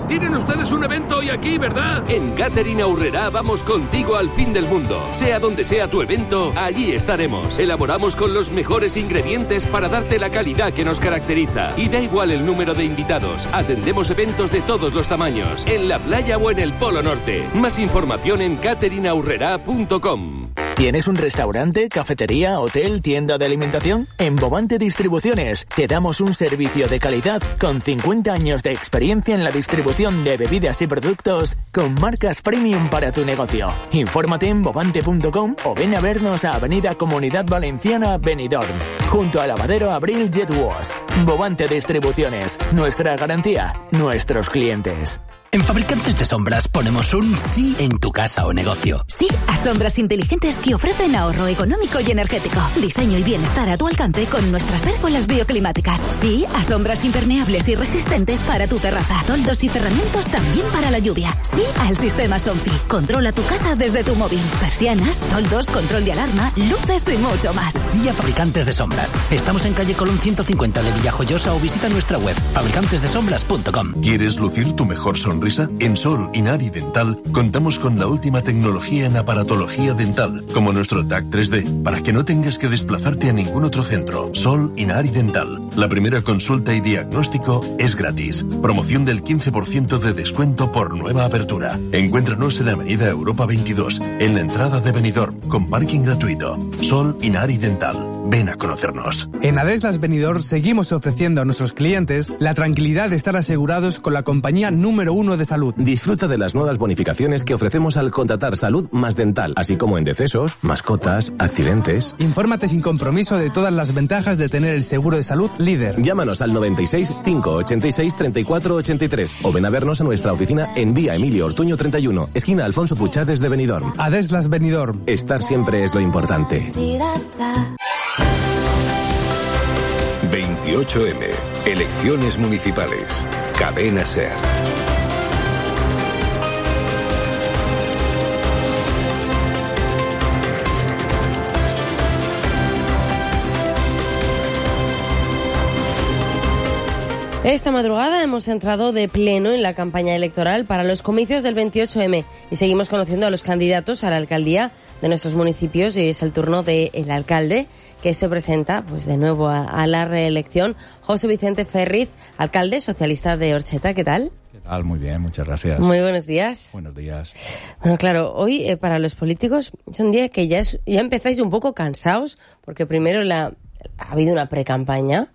Tienen ustedes un evento hoy aquí, ¿verdad? En Catering Aurrerá vamos contigo al fin del mundo. Sea donde sea tu evento, allí estaremos. Elaboramos con los mejores ingredientes para darte la calidad que nos caracteriza. Y da igual el número de invitados. Atendemos eventos de todos los tamaños, en la playa o en el Polo Norte. Más información en cateringaurrerá.com. ¿Tienes un restaurante, cafetería, hotel, tienda de alimentación? En Bovante Distribuciones te damos un servicio de calidad con 50 años de experiencia en la distribución de bebidas y productos con marcas premium para tu negocio. Infórmate en bovante.com o ven a vernos a Avenida Comunidad Valenciana, Benidorm, junto al lavadero Abril Jet Wash. Bovante Distribuciones, nuestra garantía, nuestros clientes. En Fabricantes de Sombras ponemos un sí en tu casa o negocio. Sí a sombras inteligentes que ofrecen ahorro económico y energético. Diseño y bienestar a tu alcance con nuestras pérgolas bioclimáticas. Sí a sombras impermeables y resistentes para tu terraza. Toldos y cerramientos también para la lluvia. Sí al sistema Somfy. Controla tu casa desde tu móvil. Persianas, toldos, control de alarma, luces y mucho más. Sí a Fabricantes de Sombras. Estamos en calle Colón 150 de Villajoyosa o visita nuestra web fabricantesdesombras.com. ¿Quieres lucir tu mejor sonrisa? En Sol Inari Dental contamos con la última tecnología en aparatología dental, como nuestro TAC 3D, para que no tengas que desplazarte a ningún otro centro. Sol Inari Dental. La primera consulta y diagnóstico es gratis. Promoción del 15% de descuento por nueva apertura. Encuéntranos en la Avenida Europa 22, en la entrada de Benidorm, con parking gratuito. Sol Inari Dental. Ven a conocernos. En Adeslas Benidorm seguimos ofreciendo a nuestros clientes la tranquilidad de estar asegurados con la compañía número 1 de salud. Disfruta de las nuevas bonificaciones que ofrecemos al contratar salud más dental, así como en decesos, mascotas, accidentes. Infórmate sin compromiso de todas las ventajas de tener el seguro de salud líder. Llámanos al 96 586 34 83 o ven a vernos a nuestra oficina en Vía Emilio Ortuño 31, esquina Alfonso Puchades de Benidorm. Adeslas Benidorm. Estar siempre es lo importante. 28M. Elecciones municipales. Cadena SER. Esta madrugada hemos entrado de pleno en la campaña electoral para los comicios del 28M y seguimos conociendo a los candidatos a la alcaldía de nuestros municipios y es el turno del alcalde que se presenta pues de nuevo a la reelección. José Vicente Ferriz, alcalde socialista de Orcheta, ¿qué tal? ¿Qué tal? Muy bien, muchas gracias. Muy buenos días. Buenos días. Bueno, claro, hoy para los políticos es un día que ya empezáis un poco cansados porque primero ha habido una precampaña.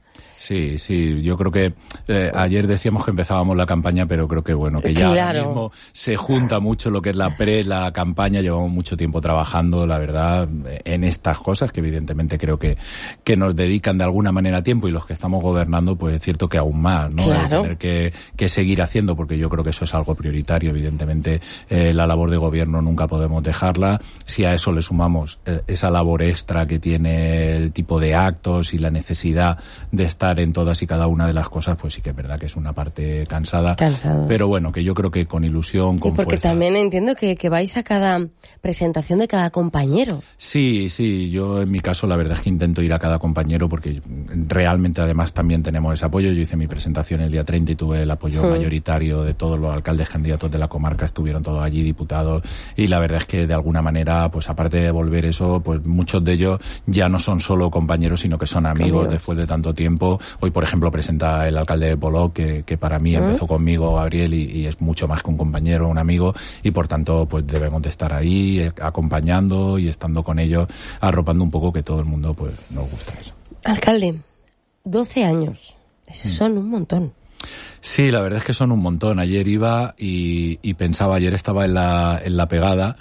Sí, yo creo que ayer decíamos que empezábamos la campaña, pero creo que bueno, que ya ahora mismo se junta mucho lo que es la campaña, llevamos mucho tiempo trabajando, la verdad, en estas cosas que evidentemente creo que nos dedican de alguna manera tiempo y los que estamos gobernando, pues es cierto que aún más, ¿no? Claro. Tener que seguir haciendo, porque yo creo que eso es algo prioritario, evidentemente la labor de gobierno nunca podemos dejarla. Si a eso le sumamos esa labor extra que tiene el tipo de actos y la necesidad de estar en todas y cada una de las cosas, pues sí que es verdad que es una parte cansada. Pero bueno, que yo creo que con ilusión, con y porque fuerza. También entiendo que vais a cada presentación de cada compañero. Sí, yo en mi caso la verdad es que intento ir a cada compañero porque realmente además también tenemos ese apoyo. Yo hice mi presentación el día 30 y tuve el apoyo mayoritario de todos los alcaldes candidatos de la comarca, estuvieron todos allí, diputados, y la verdad es que de alguna manera, pues aparte de devolver eso, pues muchos de ellos ya no son solo compañeros, sino que son amigos después de tanto tiempo. Hoy, por ejemplo, presenta el alcalde de Polop, que para mí empezó conmigo, Gabriel, y es mucho más que un compañero, un amigo, y por tanto, pues debemos de estar ahí, acompañando y estando con ellos, arropando un poco que todo el mundo, pues, nos gusta eso. Alcalde, 12 años, esos son un montón. Sí, la verdad es que son un montón. Ayer iba y pensaba, ayer estaba en la pegada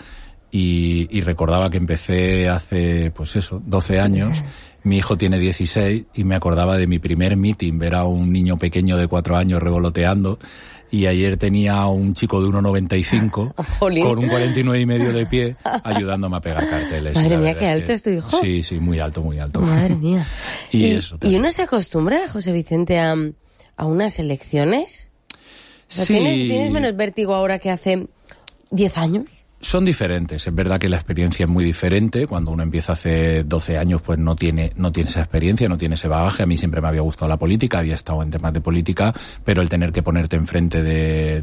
y recordaba que empecé hace, pues eso, 12 años. Mi hijo tiene 16 y me acordaba de mi primer meeting, ver a un niño pequeño de 4 años revoloteando, y ayer tenía a un chico de 1,95 con un 49,5 de pie ayudándome a pegar carteles. Madre mía, qué alto es tu hijo. Sí, muy alto. Madre mía. ¿Y uno se acostumbra, José Vicente, a unas elecciones? Sí. ¿Tienes menos vértigo ahora que hace 10 años? Son diferentes, es verdad que la experiencia es muy diferente. Cuando uno empieza hace 12 años, pues no tiene esa experiencia, no tiene ese bagaje. A mí siempre me había gustado la política, había estado en temas de política, pero el tener que ponerte enfrente de